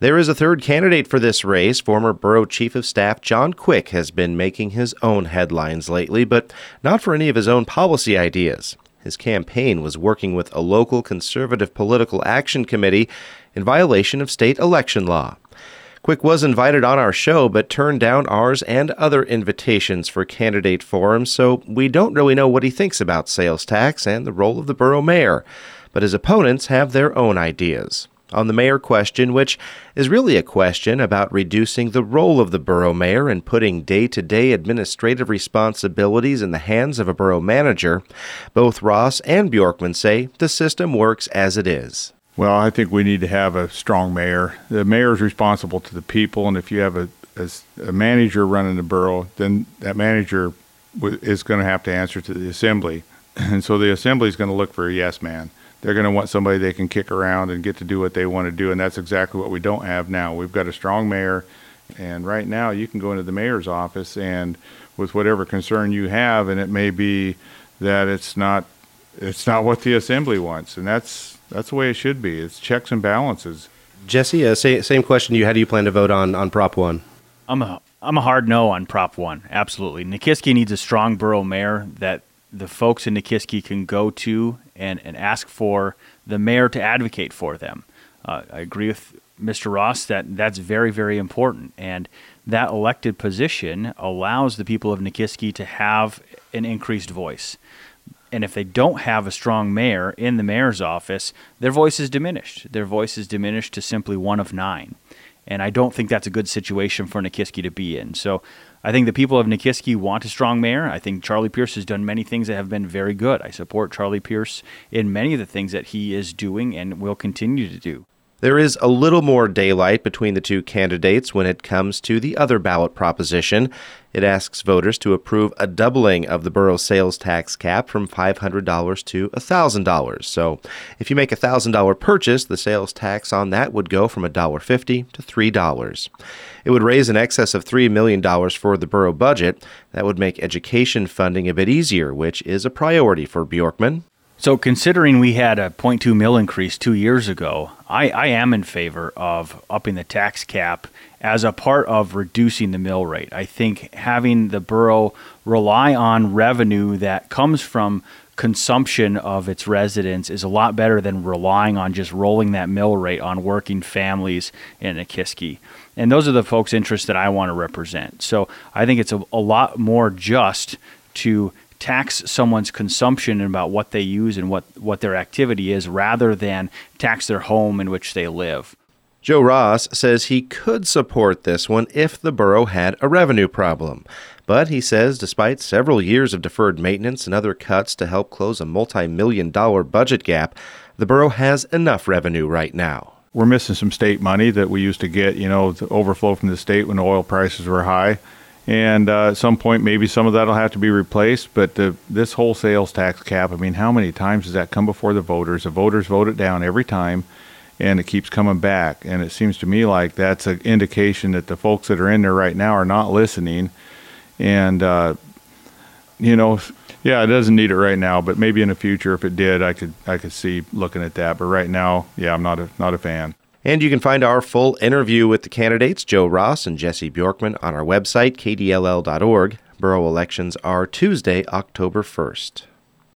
There is a third candidate for this race. Former Borough Chief of Staff John Quick has been making his own headlines lately, but not for any of his own policy ideas. His campaign was working with a local conservative political action committee in violation of state election law. Quick was invited on our show, but turned down ours and other invitations for candidate forums, so we don't really know what he thinks about sales tax and the role of the borough mayor. But his opponents have their own ideas. On the mayor question, which is really a question about reducing the role of the borough mayor and putting day-to-day administrative responsibilities in the hands of a borough manager, both Ross and Bjorkman say the system works as it is. Well, I think we need to have a strong mayor. The mayor is responsible to the people, and if you have a manager running the borough, then that manager is going to have to answer to the assembly. And so the assembly is going to look for a yes man. They're going to want somebody they can kick around and get to do what they want to do, and that's exactly what we don't have now. We've got a strong mayor, and right now you can go into the mayor's office and with whatever concern you have, and it may be that it's not what the assembly wants, and that's the way it should be. It's checks and balances. Jesse, same question to you. How do you plan to vote on Prop 1? I'm a hard no on Prop 1, absolutely. Nikiski needs a strong borough mayor that the folks in Nikiski can go to and ask for the mayor to advocate for them. I agree with Mr. Ross that that's very, very important. And that elected position allows the people of Nikiski to have an increased voice. And if they don't have a strong mayor in the mayor's office, their voice is diminished. Their voice is diminished to simply one of 9. And I don't think that's a good situation for Nikiski to be in. So I think the people of Nikiski want a strong mayor. I think Charlie Pierce has done many things that have been very good. I support Charlie Pierce in many of the things that he is doing and will continue to do. There is a little more daylight between the two candidates when it comes to the other ballot proposition. It asks voters to approve a doubling of the borough sales tax cap from $500 to $1,000. So if you make a $1,000 purchase, the sales tax on that would go from $1.50 to $3. It would raise in excess of $3 million for the borough budget. That would make education funding a bit easier, which is a priority for Bjorkman. So considering we had a 0.2 mil increase 2 years ago, I am in favor of upping the tax cap as a part of reducing the mill rate. I think having the borough rely on revenue that comes from consumption of its residents is a lot better than relying on just rolling that mill rate on working families in Nikiski. And those are the folks' interests that I want to represent. So I think it's a lot more just to tax someone's consumption and about what they use and what their activity is rather than tax their home in which they live. Joe Ross says he could support this one if the borough had a revenue problem. But he says despite several years of deferred maintenance and other cuts to help close a multi-million-dollar budget gap, the borough has enough revenue right now. We're missing some state money that we used to get, the overflow from the state when oil prices were high. And at some point, maybe some of that will have to be replaced. But this whole sales tax cap, how many times does that come before the voters? The voters vote it down every time, and it keeps coming back. And it seems to me like that's an indication that the folks that are in there right now are not listening. And, it doesn't need it right now. But maybe in the future, if it did, I could see looking at that. But right now, I'm not a fan. And you can find our full interview with the candidates, Joe Ross and Jesse Bjorkman, on our website, kdll.org. Borough elections are Tuesday, October 1st.